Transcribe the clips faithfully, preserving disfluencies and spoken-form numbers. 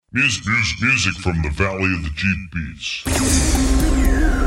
Music, music, music from the Valley of the G Ps.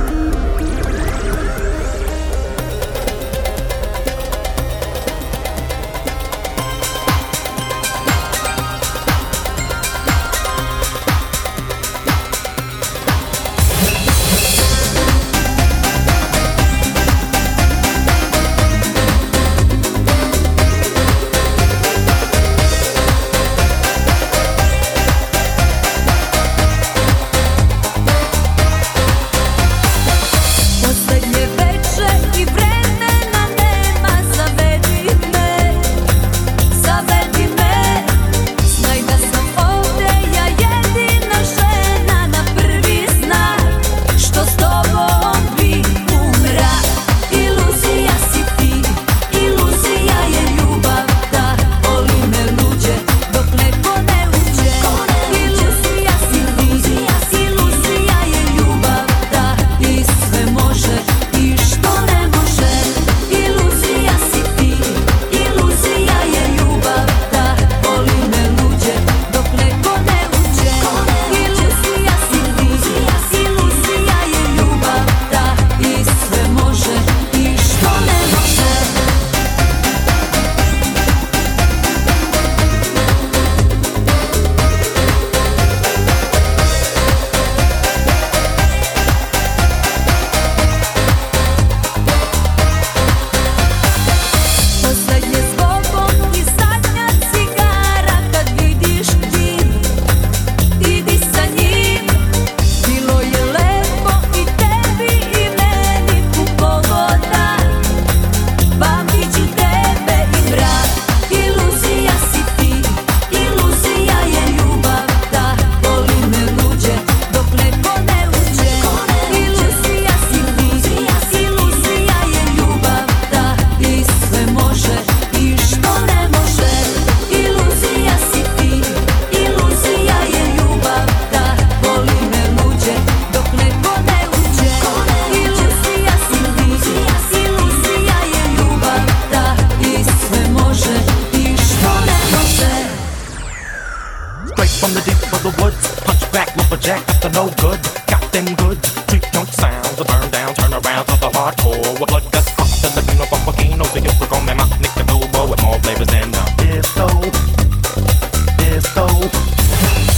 From the deep of the woods, hunchback, lumberjack, up to no good. Got them goods, street junk sounds, a burn down, turn around to the hardcore. With blood guts, up to the Latino, from Volcano, to your program, man, my Nick the Bobo, with more flavors than uh, disco, disco.